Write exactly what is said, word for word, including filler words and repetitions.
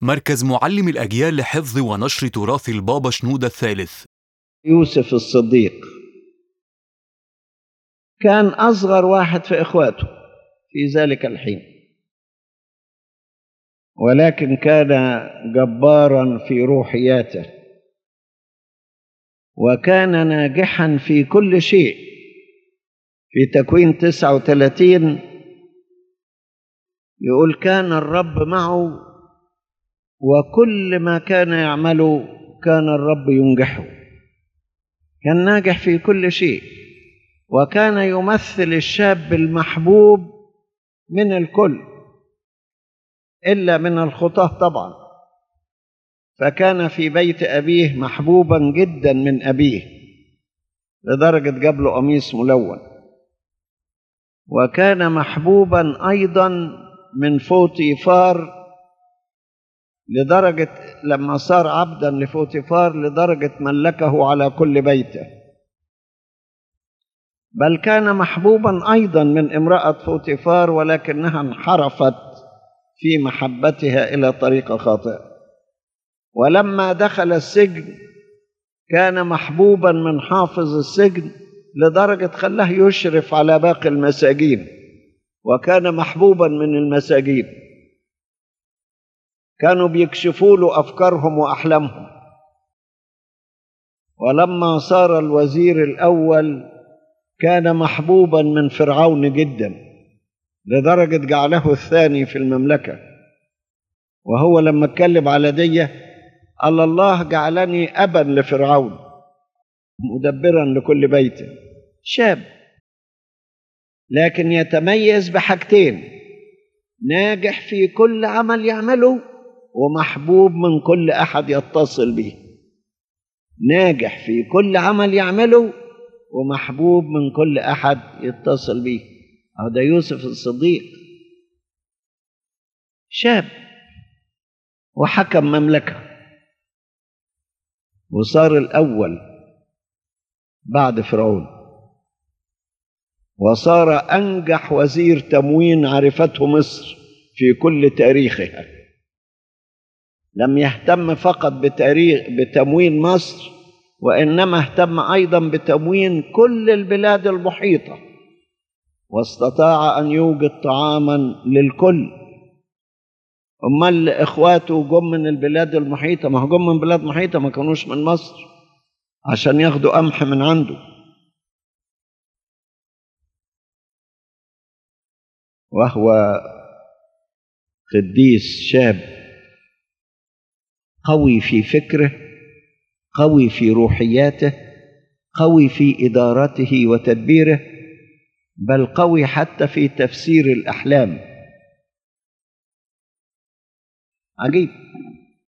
مركز معلم الأجيال لحفظ ونشر تراث البابا شنودة الثالث. يوسف الصديق كان أصغر واحد في إخواته في ذلك الحين، ولكن كان جبارا في روحياته، وكان ناجحا في كل شيء. في تكوين تسعة وثلاثين يقول: كان الرب معه وكل ما كان يعمله كان الرب ينجحه. كان ناجح في كل شيء، وكان يمثل الشاب المحبوب من الكل إلا من الخطاة طبعا. فكان في بيت أبيه محبوبا جدا من أبيه لدرجة جاب له قميص ملون. وكان محبوبا أيضا من فوطيفار لدرجة لما صار عبدا لفوطيفار لدرجة ملكه على كل بيته. بل كان محبوبا أيضا من امرأة فوطيفار، ولكنها انحرفت في محبتها إلى طريقة خاطئة. ولما دخل السجن كان محبوبا من حافظ السجن لدرجة خلاه يشرف على باقي المساجين، وكان محبوبا من المساجين. كانوا بيكشفوا له أفكارهم وأحلامهم. ولما صار الوزير الأول كان محبوبا من فرعون جدا لدرجة جعله الثاني في المملكة. وهو لما اتكلم على ديه قال: الله جعلني أبا لفرعون مدبرا لكل بيته. شاب لكن يتميز بحاجتين: ناجح في كل عمل يعمله، ومحبوب من كل أحد يتصل به. ناجح في كل عمل يعمله ومحبوب من كل أحد يتصل به. هذا يوسف الصديق، شاب وحكم مملكة وصار الأول بعد فرعون، وصار أنجح وزير تموين عرفته مصر في كل تاريخها. لم يهتم فقط بتاريخ بتموين مصر، وإنما اهتم أيضا بتموين كل البلاد المحيطة، واستطاع أن يوجد طعاما للكل. أمال إخواته جم من البلاد المحيطة، ما جم من بلاد محيطة، ما كانوش من مصر عشان ياخدوا قمح من عنده. وهو قديس شاب قوي في فكره، قوي في روحياته، قوي في إدارته وتدبيره، بل قوي حتى في تفسير الأحلام. عجيب.